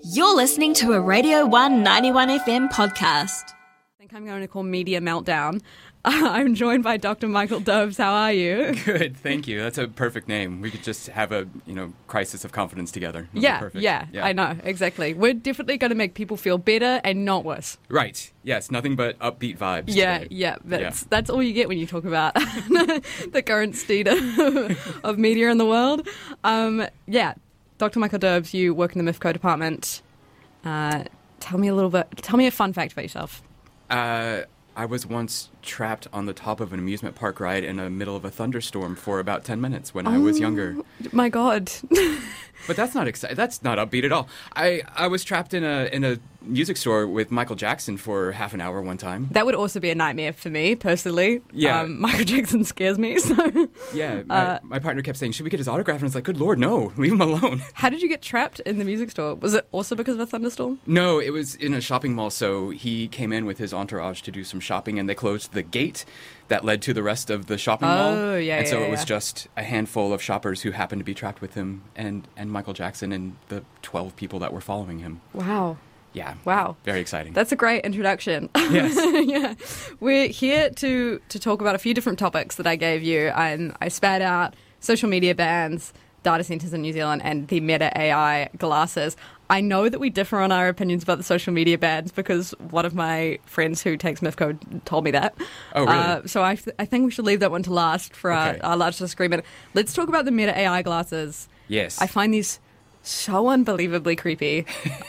You're listening to a Radio 191 FM podcast. I think I'm going to call Media Meltdown. I'm joined by Dr. Michael Dobbs. How are you? Good, thank you. That's a perfect name. We could just have a, crisis of confidence together. Yeah, I know, exactly. We're definitely going to make people feel better and not worse. Right, yes, nothing but upbeat vibes Yeah, today. That's all you get when you talk about the current state of media in the world. Dr. Michael Dobbs, you work in the MIFCO department. Tell me a fun fact about yourself. I was once trapped on the top of an amusement park ride in the middle of a thunderstorm for about 10 minutes when I was younger. My God. But that's not exciting. That's not upbeat at all. I was trapped in a music store with Michael Jackson for half an hour one time. That would also be a nightmare for me, personally. Yeah. Michael Jackson scares me, so... Yeah, my partner kept saying, should we get his autograph? And it's like, good Lord, no, leave him alone. How did you get trapped in the music store? Was it also because of a thunderstorm? No, it was in a shopping mall, so he came in with his entourage to do some shopping, and they closed the gate that led to the rest of the shopping mall. And so it was just a handful of shoppers who happened to be trapped with him and Michael Jackson and the 12 people that were following him. Wow. Yeah. Wow. Very exciting. That's a great introduction. Yes. Yeah. We're here to talk about a few different topics that I gave you. I spat out social media bans, data centers in New Zealand, and the Meta AI glasses. I know that we differ on our opinions about the social media bans because one of my friends who takes MIFCO told me that. Oh, really? So I think we should leave that one to last for our large disagreement. Let's talk about the Meta AI glasses. Yes. I find these so unbelievably creepy.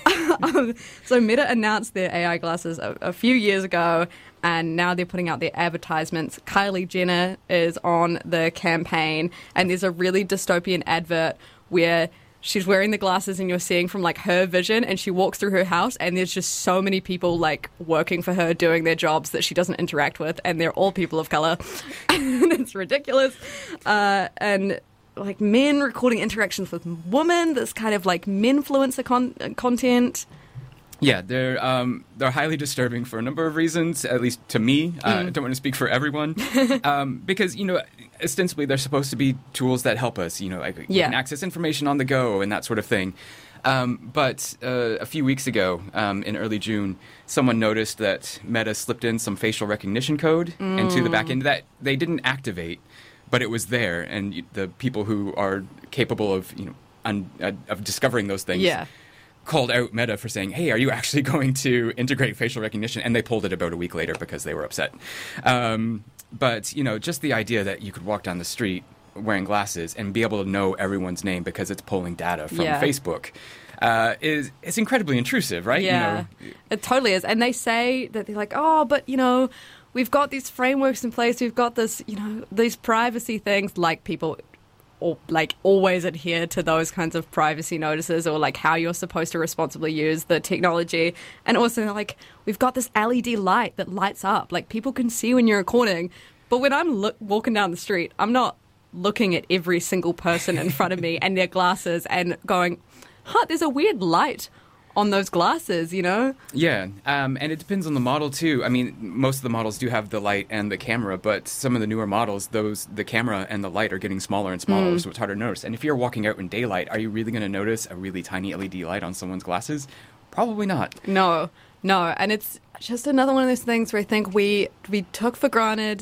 So Meta announced their AI glasses a few years ago, and now they're putting out their advertisements. Kylie Jenner is on the campaign, and there's a really dystopian advert where she's wearing the glasses and you're seeing from like her vision, and she walks through her house and there's just so many people like working for her doing their jobs that she doesn't interact with, and they're all people of color. And it's ridiculous. And like men recording interactions with women, this kind of like menfluencer content. Yeah, they're highly disturbing for a number of reasons, at least to me. I don't want to speak for everyone. Because, ostensibly they're supposed to be tools that help us, we can access information on the go and that sort of thing. But a few weeks ago, in early June, someone noticed that Meta slipped in some facial recognition code into the back end that they didn't activate, but it was there. And the people who are capable of, of discovering those things called out Meta for saying, hey, are you actually going to integrate facial recognition? And they pulled it about a week later because they were upset. But, just the idea that you could walk down the street wearing glasses and be able to know everyone's name because it's pulling data from Facebook is incredibly intrusive, right? Yeah, it totally is. And they say that they're like, oh, but, we've got these frameworks in place. We've got this, these privacy things, like people always adhere to those kinds of privacy notices, or like how you're supposed to responsibly use the technology. And also like we've got this LED light that lights up, like people can see when you're recording. But when I'm walking down the street, I'm not looking at every single person in front of me and their glasses and going, there's a weird light on those glasses, Yeah, and it depends on the model, too. I mean, most of the models do have the light and the camera, but some of the newer models, the camera and the light are getting smaller and smaller, so it's harder to notice. And if you're walking out in daylight, are you really going to notice a really tiny LED light on someone's glasses? Probably not. No. And it's just another one of those things where I think we took for granted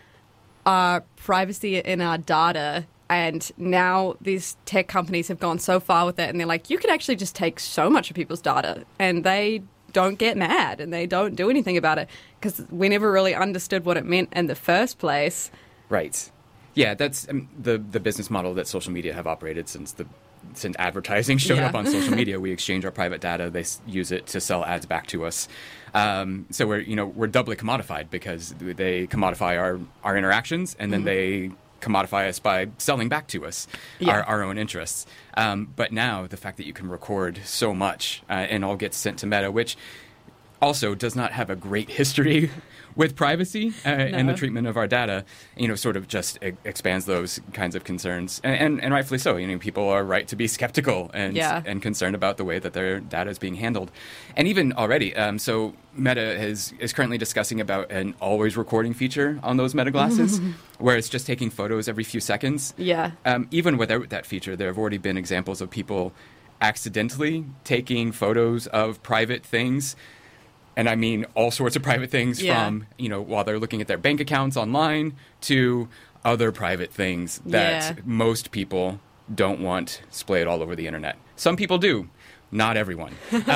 our privacy in our data. And now these tech companies have gone so far with it, and they're like, you can actually just take so much of people's data, and they don't get mad, and they don't do anything about it, because we never really understood what it meant in the first place. Right. Yeah, that's the business model that social media have operated since advertising showed up on social media. We exchange our private data. They use it to sell ads back to us. So we're doubly commodified because they commodify our interactions, and then they commodify us by selling back to us our own interests. But now the fact that you can record so much and all gets sent to Meta, which also does not have a great history with privacy and the treatment of our data, sort of just expands those kinds of concerns. And rightfully so. People are right to be skeptical and concerned about the way that their data is being handled. And even already, so Meta is currently discussing about an always recording feature on those Meta glasses, where it's just taking photos every few seconds. Yeah. Even without that feature, there have already been examples of people accidentally taking photos of private things. And I mean all sorts of private things from, while they're looking at their bank accounts online to other private things that most people don't want splayed all over the internet. Some people do, not everyone.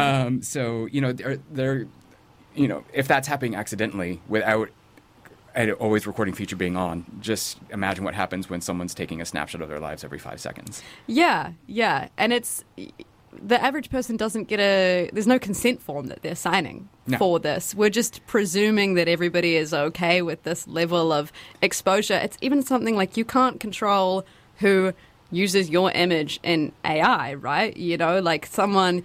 So, they're if that's happening accidentally without an always recording feature being on, just imagine what happens when someone's taking a snapshot of their lives every 5 seconds. Yeah. And it's... the average person doesn't get there's no consent form that they're signing for this. We're just presuming that everybody is okay with this level of exposure. It's even something like you can't control who uses your image in AI, right? Like someone,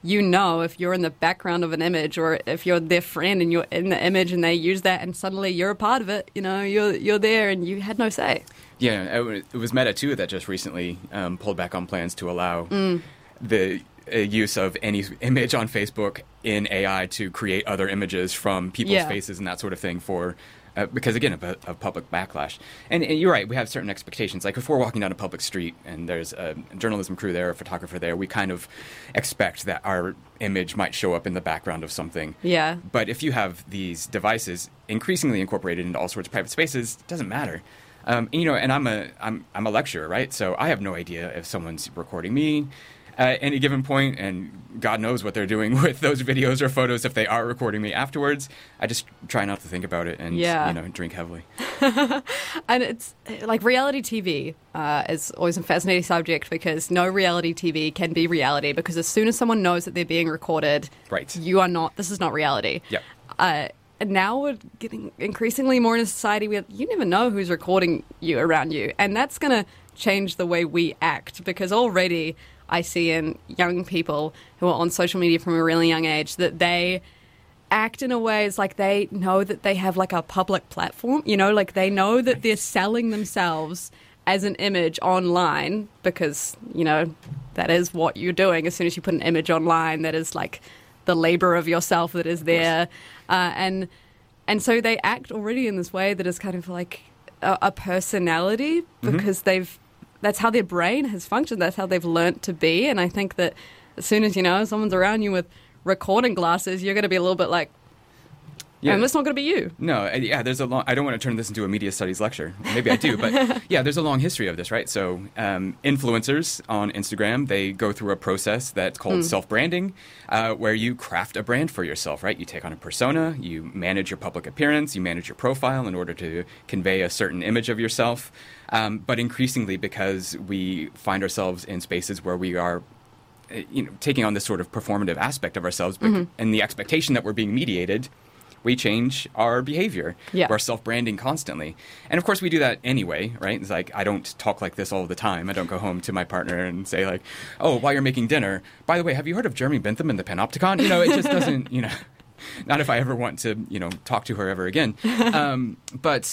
if you're in the background of an image or if you're their friend and you're in the image and they use that and suddenly you're a part of it, you're there and you had no say. Yeah, it was Meta too that just recently pulled back on plans to allow the use of any image on Facebook in AI to create other images from people's faces and that sort of thing because, again, of public backlash. And you're right, we have certain expectations. Like if we're walking down a public street and there's a journalism crew there, a photographer there, we kind of expect that our image might show up in the background of something. Yeah. But if you have these devices increasingly incorporated into all sorts of private spaces, it doesn't matter. And I'm a lecturer, right? So I have no idea if someone's recording me at any given point, and God knows what they're doing with those videos or photos if they are recording me afterwards. I just try not to think about it and drink heavily. And it's like reality TV is always a fascinating subject because no reality TV can be reality because as soon as someone knows that they're being recorded, you are not. This is not reality. Yep. And now we're getting increasingly more in a society where you never know who's recording you around you, and that's going to change the way we act because already I see in young people who are on social media from a really young age that they act in a way it's like they know that they have like a public platform, like they know that they're selling themselves as an image online because, that is what you're doing. As soon as you put an image online, that is like the labor of yourself that is there. And so they act already in this way that is kind of like a personality because that's how their brain has functioned. That's how they've learnt to be. And I think that as soon as, someone's around you with recording glasses, you're going to be a little bit like, and it's not going to be you. No, there's I don't want to turn this into a media studies lecture. Maybe I do, but there's a long history of this, right? So influencers on Instagram, they go through a process that's called self-branding, where you craft a brand for yourself, right? You take on a persona, you manage your public appearance, you manage your profile in order to convey a certain image of yourself. But increasingly, because we find ourselves in spaces where we are taking on this sort of performative aspect of ourselves, and the expectation that we're being mediated, we change our behavior. We're self-branding constantly. And of course we do that anyway, right? It's like I don't talk like this all the time. I don't go home to my partner and say like, oh, while you're making dinner, by the way, have you heard of Jeremy Bentham and the Panopticon? It just doesn't, not if I ever want to, talk to her ever again. But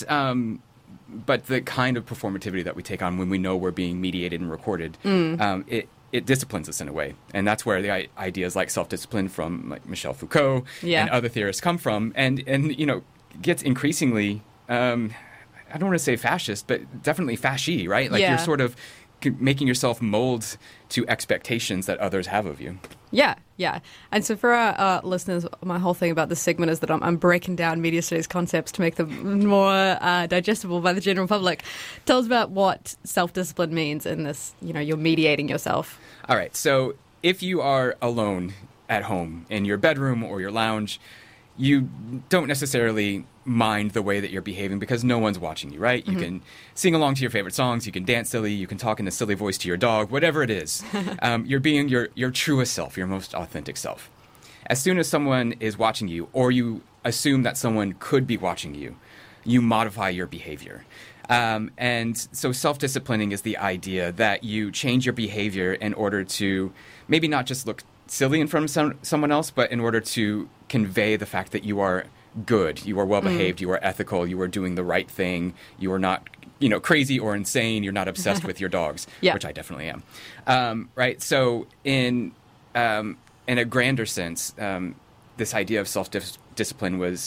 the kind of performativity that we take on when we know we're being mediated and recorded, it disciplines us in a way. And that's where the ideas like self-discipline from like Michel Foucault and other theorists come from. And gets increasingly, I don't want to say fascist, but definitely fasci, right? Like you're sort of making yourself mold to expectations that others have of you. Yeah. And so for our listeners, my whole thing about this segment is that I'm breaking down media studies concepts to make them more digestible by the general public. Tell us about what self-discipline means in this, you're mediating yourself. All right. So if you are alone at home in your bedroom or your lounge, you don't necessarily mind the way that you're behaving because no one's watching you, right? You can sing along to your favorite songs, you can dance silly, you can talk in a silly voice to your dog, whatever it is. You're being your truest self, your most authentic self. As soon as someone is watching you, or you assume that someone could be watching you, you modify your behavior. And so self-disciplining is the idea that you change your behavior in order to maybe not just look silly in front of someone else, but in order to convey the fact that you are good, you are well-behaved, you are ethical, you are doing the right thing, you are not, crazy or insane, you're not obsessed with your dogs, which I definitely am. Right? So in a grander sense, this idea of self-discipline was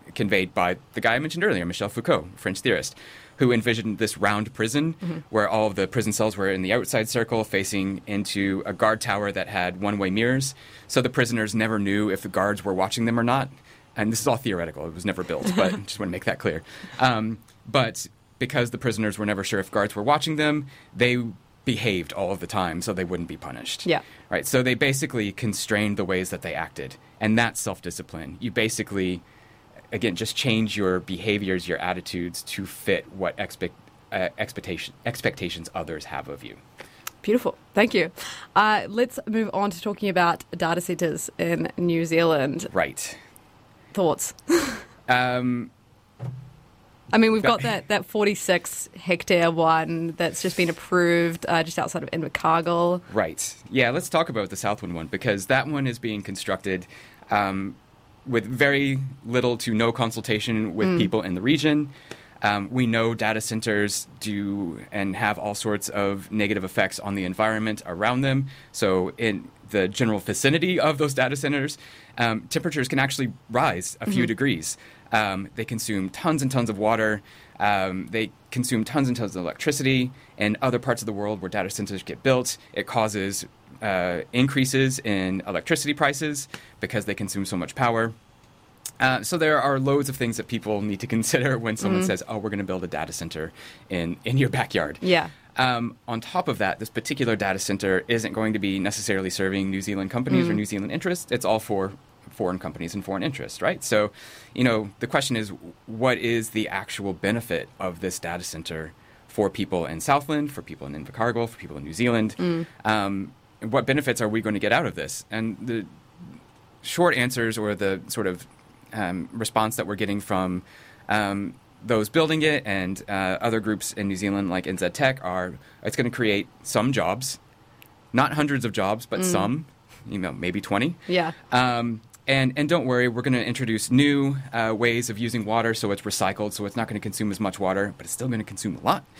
conveyed by the guy I mentioned earlier, Michel Foucault, French theorist, who envisioned this round prison where all of the prison cells were in the outside circle facing into a guard tower that had one-way mirrors. So the prisoners never knew if the guards were watching them or not. And this is all theoretical. It was never built, but I just want to make that clear. But because the prisoners were never sure if guards were watching them, they behaved all of the time so they wouldn't be punished. Yeah. Right. So they basically constrained the ways that they acted. And that's self-discipline. You basically, again, just change your behaviors, your attitudes to fit what expectations others have of you. Beautiful. Thank you. Let's move on to talking about data centers in New Zealand. Right. Thoughts? I mean, we've got that 46 hectare one that's just been approved just outside of Invercargill. Right. Yeah, let's talk about the Southland one, because that one is being constructed with very little to no consultation with people in the region. We know data centers do and have all sorts of negative effects on the environment around them. So in the general vicinity of those data centers, temperatures can actually rise a few degrees. They consume tons and tons of water. They consume tons and tons of electricity. In other parts of the world where data centers get built, it causes increases in electricity prices because they consume so much power. So there are loads of things that people need to consider when someone says, oh, we're going to build a data center in your backyard. Yeah. On top of that, this particular data center isn't going to be necessarily serving New Zealand companies or New Zealand interests. It's all for foreign companies and foreign interests, right? So, the question is, what is the actual benefit of this data center for people in Southland, for people in Invercargill, for people in New Zealand? What benefits are we going to get out of this? And the short answers, or the sort of response that we're getting from those building it and other groups in New Zealand like NZ Tech are, it's going to create some jobs, not hundreds of jobs, but some, maybe 20. Yeah. And don't worry, we're going to introduce new ways of using water, so it's recycled, so it's not going to consume as much water, but it's still going to consume a lot.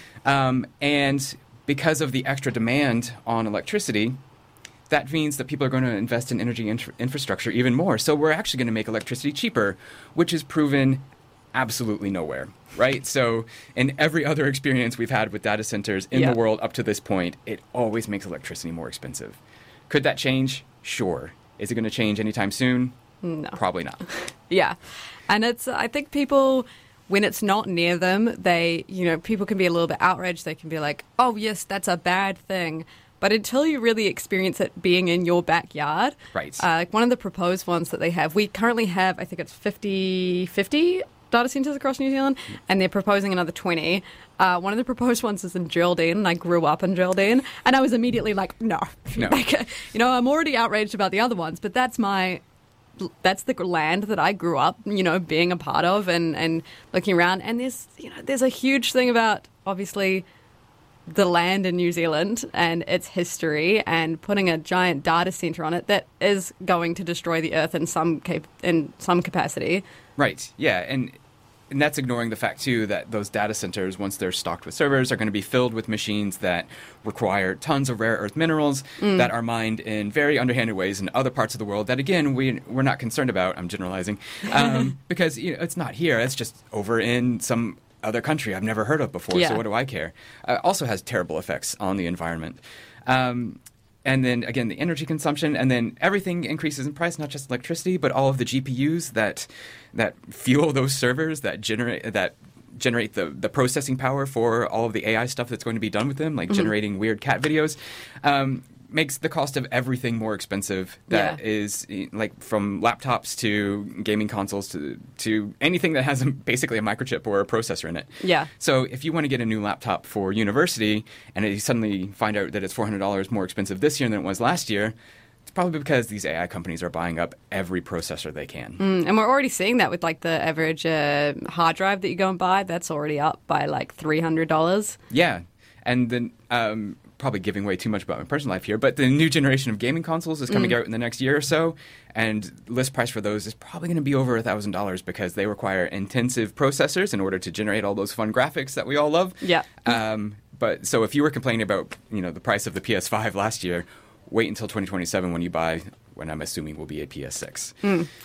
And because of the extra demand on electricity, that means that people are going to invest in energy infrastructure even more. So we're actually going to make electricity cheaper, which is proven absolutely nowhere, right? So in every other experience we've had with data centers in the world up to this point, it always makes electricity more expensive. Could that change? Sure. Is it going to change anytime soon? No. Probably not. Yeah. And I think people, when it's not near them, people can be a little bit outraged. They can be like, oh, yes, that's a bad thing. But until you really experience it being in your backyard, right? Like one of the proposed ones that they have, we currently have, I think it's 50 data centers across New Zealand, and they're proposing another 20. One of the proposed ones is in Geraldine, and I grew up in Geraldine, and I was immediately like, no. Like, I'm already outraged about the other ones, but that's the land that I grew up, being a part of and looking around. And there's a huge thing about, obviously, the land in New Zealand and its history, and putting a giant data center on it that is going to destroy the earth in some capacity. Right. Yeah. And that's ignoring the fact, too, that those data centers, once they're stocked with servers, are going to be filled with machines that require tons of rare earth minerals that are mined in very underhanded ways in other parts of the world that, again, we're not concerned about. I'm generalizing. Because it's not here. It's just over in some other country I've never heard of before, so what do I care? Also has terrible effects on the environment. And then, again, the energy consumption, and then everything increases in price, not just electricity, but all of the GPUs that fuel those servers, that generate the processing power for all of the AI stuff that's going to be done with them, like generating weird cat videos, makes the cost of everything more expensive. That is, like, from laptops to gaming consoles to anything that has basically a microchip or a processor in it. Yeah. So if you want to get a new laptop for university and you suddenly find out that it's $400 more expensive this year than it was last year, it's probably because these AI companies are buying up every processor they can. And we're already seeing that with, like, the average hard drive that you go and buy. That's already up by, like, $300. Yeah. And then probably giving away too much about my personal life here, but the new generation of gaming consoles is coming out in the next year or so, and list price for those is probably going to be over $1,000 because they require intensive processors in order to generate all those fun graphics that we all love. Yeah. But so if you were complaining about the price of the PS5 last year, wait until 2027 when you buy what I'm assuming will be a PS6.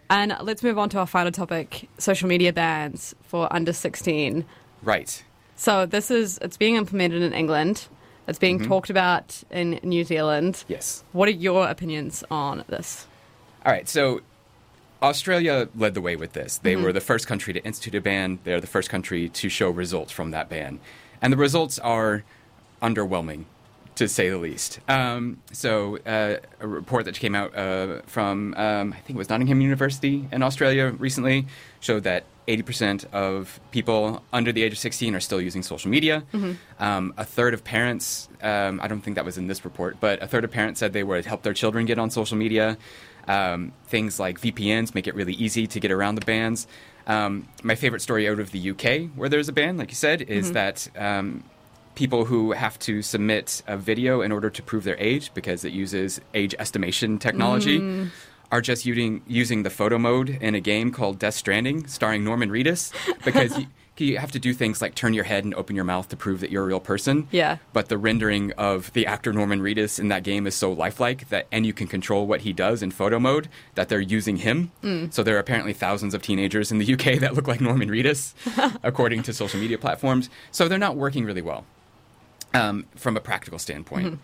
And let's move on to our final topic, social media bans for under 16. Right. So it's being implemented in England. It's being talked about in New Zealand. Yes. What are your opinions on this? All right, so Australia led the way with this. They were the first country to institute a ban. They're the first country to show results from that ban. And the results are underwhelming, to say the least. So a report that came out from, I think it was Nottingham University in Australia recently, showed that 80% of people under the age of 16 are still using social media. A third of parents, I don't think that was in this report, but a third of parents said they would help their children get on social media. Things like VPNs make it really easy to get around the bans. My favorite story out of the UK, where there's a ban, like you said, is that people who have to submit a video in order to prove their age, because it uses age estimation technology, are just using the photo mode in a game called Death Stranding, starring Norman Reedus, because you have to do things like turn your head and open your mouth to prove that you're a real person. Yeah. But the rendering of the actor Norman Reedus in that game is so lifelike and you can control what he does in photo mode, that they're using him. So there are apparently thousands of teenagers in the UK that look like Norman Reedus, according to social media platforms. So they're not working really well from a practical standpoint.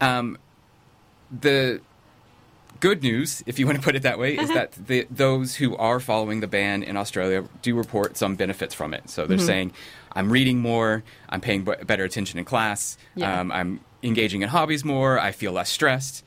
The good news, if you want to put it that way, is that those who are following the ban in Australia do report some benefits from it. So they're saying, I'm reading more, I'm paying better attention in class, I'm engaging in hobbies more, I feel less stressed.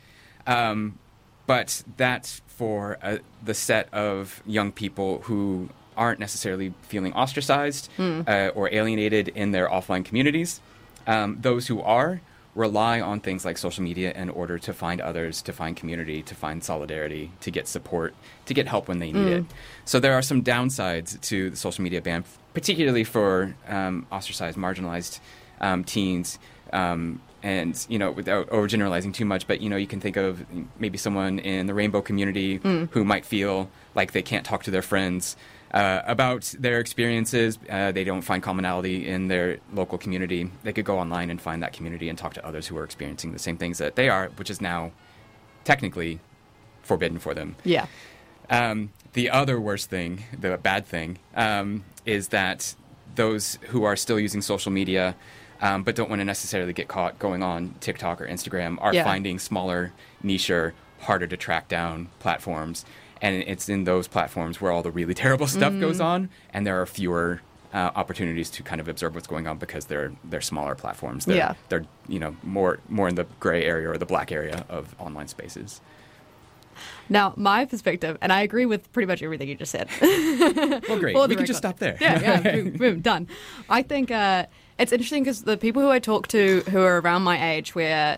But that's for the set of young people who aren't necessarily feeling ostracized or alienated in their offline communities. Those who are rely on things like social media in order to find others, to find community, to find solidarity, to get support, to get help when they need it. So there are some downsides to the social media ban, particularly for ostracized, marginalized teens. And, without overgeneralizing too much, but, you can think of maybe someone in the rainbow community who might feel like they can't talk to their friends about their experiences. They don't find commonality in their local community. They could go online and find that community and talk to others who are experiencing the same things that they are, which is now technically forbidden for them. Yeah. The other worst thing, the bad thing, is that those who are still using social media but don't want to necessarily get caught going on TikTok or Instagram are finding smaller, nicher, harder to track down platforms. And it's in those platforms where all the really terrible stuff goes on, and there are fewer opportunities to kind of observe what's going on because they're smaller platforms. They're more in the gray area or the black area of online spaces. Now, my perspective, and I agree with pretty much everything you just said. Well, great. We can just stop there. Yeah, boom, done. I think it's interesting because the people who I talk to who are around my age, where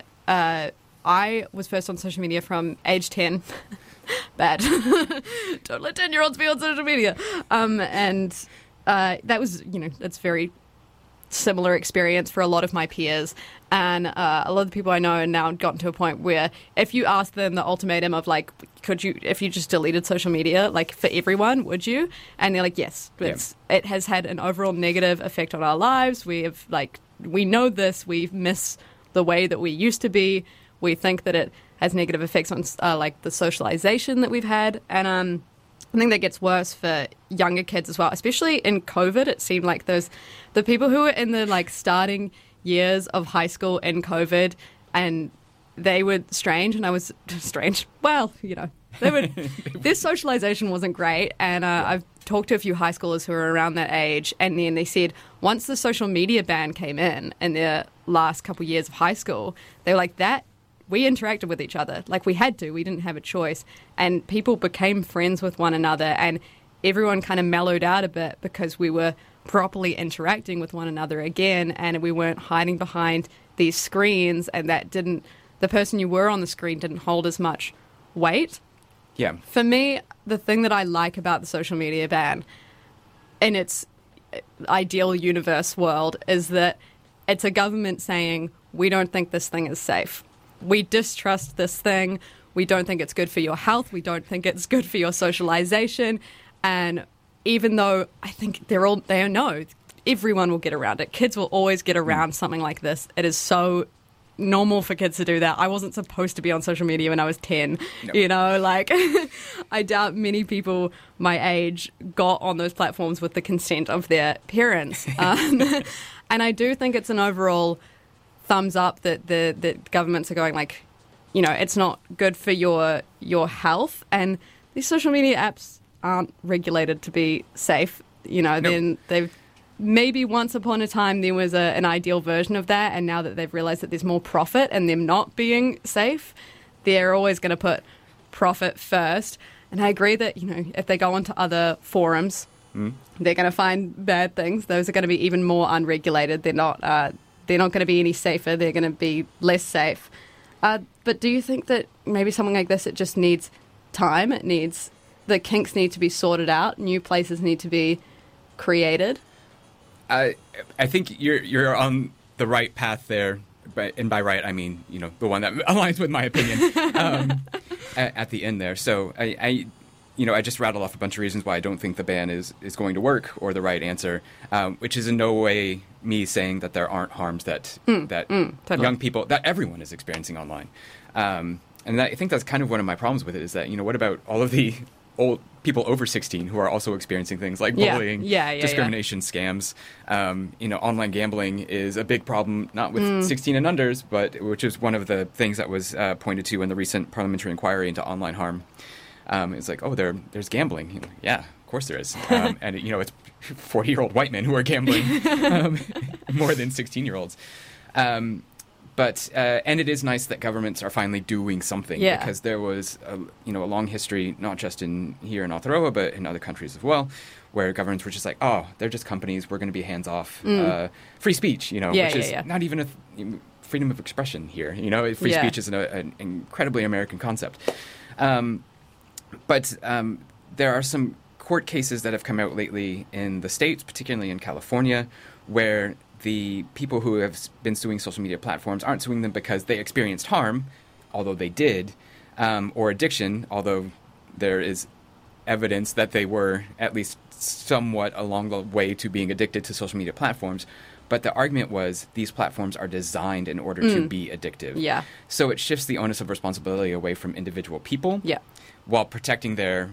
I was first on social media from age 10. Bad. Don't let 10-year-olds be on social media. And that was, it's very similar experience for a lot of my peers. And a lot of the people I know are now gotten to a point where if you ask them the ultimatum of like, if you just deleted social media, like for everyone, would you? And they're like, yes. It has had an overall negative effect on our lives. We know this. We miss the way that we used to be. We think that it has negative effects on like the socialization that we've had. And I think that gets worse for younger kids as well, especially in COVID. It seemed like the people who were in the like starting years of high school in COVID, and they were strange and I was strange. Well, their socialization wasn't great. And I've talked to a few high schoolers who are around that age, and then they said once the social media ban came in their last couple of years of high school, they were like, that we interacted with each other. Like we had to. We didn't have a choice. And people became friends with one another, and everyone kind of mellowed out a bit because we were properly interacting with one another again, and we weren't hiding behind these screens, and the person you were on the screen didn't hold as much weight. Yeah. For me, the thing that I like about the social media ban in its ideal universe world is that it's a government saying, we don't think this thing is safe. We distrust this thing. We don't think it's good for your health. We don't think it's good for your socialization. And even though I think they know everyone will get around it. Kids will always get around something like this. It is so normal for kids to do that. I wasn't supposed to be on social media when I was 10. No. You know, like, I doubt many people my age got on those platforms with the consent of their parents. And I do think it's an overall thumbs up that the governments are going, like, you know, it's not good for your health. And these social media apps aren't regulated to be safe. You know, then they've maybe once upon a time there was an ideal version of that, and now that they've realized that there's more profit and them not being safe, they're always going to put profit first. And I agree that, you know, if they go onto other forums, they're going to find bad things. Those are going to be even more unregulated. They're not going to be any safer. They're going to be less safe. But do you think that maybe something like this, it just needs time? The kinks need to be sorted out. New places need to be created. I think you're on the right path there, and by right I mean, you know, the one that aligns with my opinion at the end there. So I just rattled off a bunch of reasons why I don't think the ban is going to work or the right answer, which is in no way me saying that there aren't harms that totally. young people, that everyone is experiencing online. And I think that's kind of one of my problems with it, is that, you know, what about all of the old people over 16 who are also experiencing things like bullying, discrimination, scams. You know, online gambling is a big problem, not with 16 and unders, but which is one of the things that was pointed to in the recent parliamentary inquiry into online harm. It's like, oh, there's gambling. You know, yeah, of course there is. And, you know, it's 40-year-old white men who are gambling more than 16-year-olds. But it is nice that governments are finally doing something, because there was a long history, not just here in Aotearoa, but in other countries as well, where governments were just like, oh, they're just companies, we're going to be hands off. Free speech, you know, which is not even a freedom of expression here. You know, free speech is an incredibly American concept. But there are some court cases that have come out lately in the States, particularly in California, where the people who have been suing social media platforms aren't suing them because they experienced harm, although they did, or addiction, although there is evidence that they were at least somewhat along the way to being addicted to social media platforms. But the argument was these platforms are designed in order to be addictive. Yeah. So it shifts the onus of responsibility away from individual people while protecting their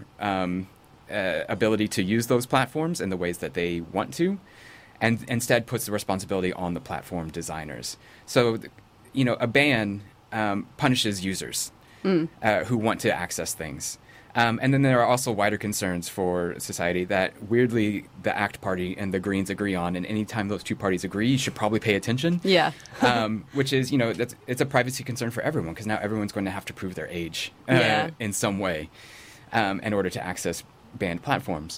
ability to use those platforms in the ways that they want to, and instead puts the responsibility on the platform designers. So, you know, a ban punishes users who want to access things. And then there are also wider concerns for society that, weirdly, the ACT Party and the Greens agree on, and anytime those two parties agree, you should probably pay attention. Yeah. Which is, you know, it's a privacy concern for everyone, because now everyone's going to have to prove their age in some way in order to access banned platforms.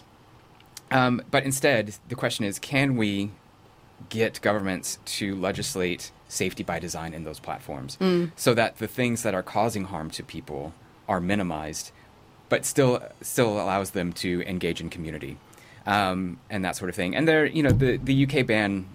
But instead, the question is, can we get governments to legislate safety by design in those platforms so that the things that are causing harm to people are minimized, but still allows them to engage in community and that sort of thing. And there, you know, the UK ban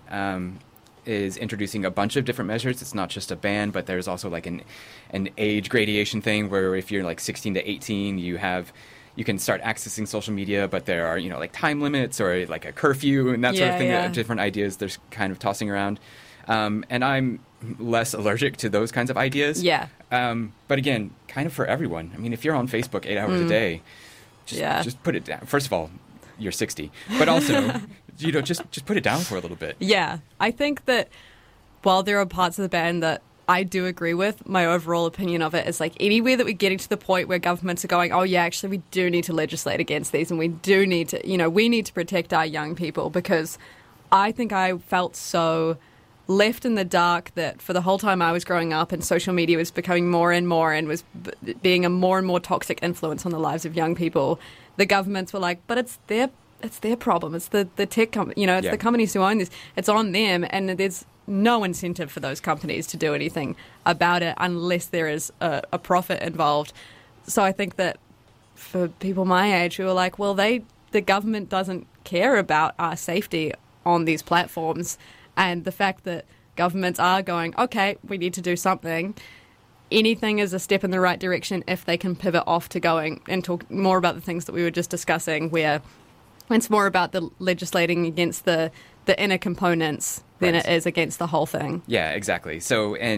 is introducing a bunch of different measures. It's not just a ban, but there's also like an age gradation thing where if you're like 16 to 18, you can start accessing social media, but there are, you know, like time limits or like a curfew and that sort of thing. Different ideas they're kind of tossing around. And I'm less allergic to those kinds of ideas. Yeah. But again, kind of for everyone. I mean, if you're on Facebook 8 hours a day, just put it down. First of all, you're 60. But also, you know, just put it down for a little bit. Yeah. I think that while there are parts of the ban that I do agree with, my overall opinion of it is like anywhere that we're getting to the point where governments are going, oh yeah, actually we do need to legislate against these, and we do need to, you know, we need to protect our young people, because I think I felt so left in the dark that for the whole time I was growing up and social media was becoming more and more and was being a more and more toxic influence on the lives of young people, the governments were like, but it's their problem. It's the tech company, you know, it's the companies who own this. It's on them, and there's no incentive for those companies to do anything about it unless there is a profit involved. So I think that for people my age who are like, well, the government doesn't care about our safety on these platforms, and the fact that governments are going, okay, we need to do something, anything is a step in the right direction if they can pivot off to going and talk more about the things that we were just discussing, where it's more about the legislating against the inner components than it is against the whole thing. Yeah, exactly. So, and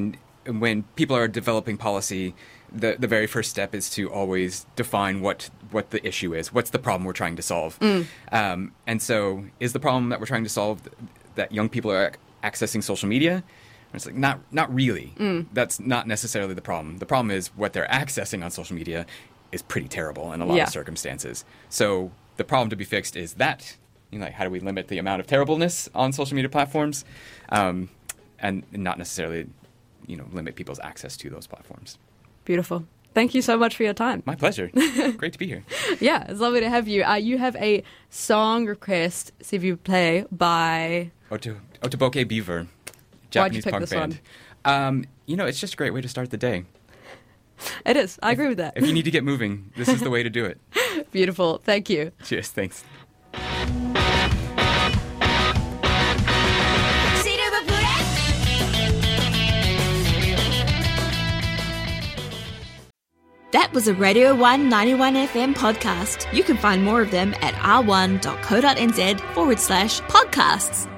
when people are developing policy, the very first step is to always define what the issue is. What's the problem we're trying to solve? And so is the problem that we're trying to solve that young people are accessing social media? And it's like, not really. That's not necessarily the problem. The problem is what they're accessing on social media is pretty terrible in a lot of circumstances. So the problem to be fixed is that, like, how do we limit the amount of terribleness on social media platforms, and not necessarily, limit people's access to those platforms. Beautiful. Thank you so much for your time. My pleasure. Great to be here. Yeah, it's lovely to have you. You have a song request, s'il vous plaît, by Otoboke Beaver, Japanese punk band. It's just a great way to start the day. It is. I agree with that. If you need to get moving, this is the way to do it. Beautiful. Thank you. Cheers. Thanks. That was a Radio 1 91 FM podcast. You can find more of them at r1.co.nz/podcasts.